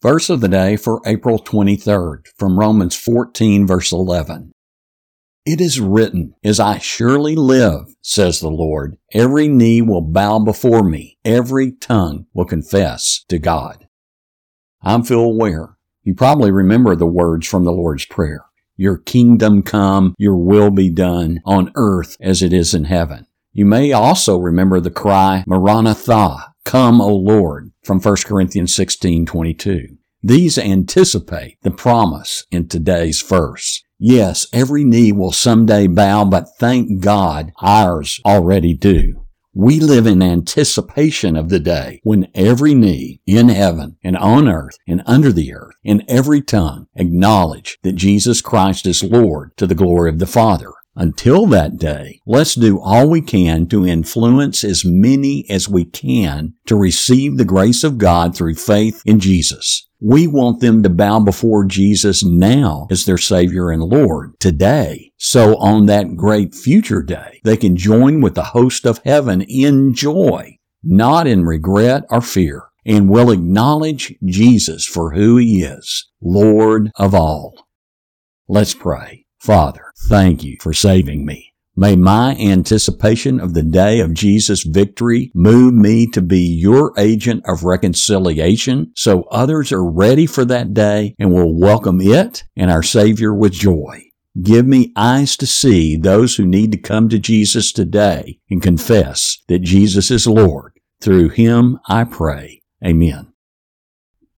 Verse of the day for April 23rd from Romans 14 verse 11. It is written, as I surely live, says the Lord, every knee will bow before me, every tongue will confess to God. I'm Phil Ware. You probably remember the words from the Lord's Prayer. Your kingdom come, your will be done on earth as it is in heaven. You may also remember the cry, Maranatha, come, O Lord, from 1 Corinthians 16:22. These anticipate the promise in today's verse. Yes, every knee will someday bow, but thank God ours already do. We live in anticipation of the day when every knee in heaven and on earth and under the earth and every tongue acknowledge that Jesus Christ is Lord to the glory of the Father. Until that day, let's do all we can to influence as many as we can to receive the grace of God through faith in Jesus. We want them to bow before Jesus now as their Savior and Lord today. So on that great future day, they can join with the host of heaven in joy, not in regret or fear, and will acknowledge Jesus for who He is, Lord of all. Let's pray. Father, thank you for saving me. May my anticipation of the day of Jesus' victory move me to be your agent of reconciliation so others are ready for that day and will welcome it and our Savior with joy. Give me eyes to see those who need to come to Jesus today and confess that Jesus is Lord. Through Him I pray. Amen.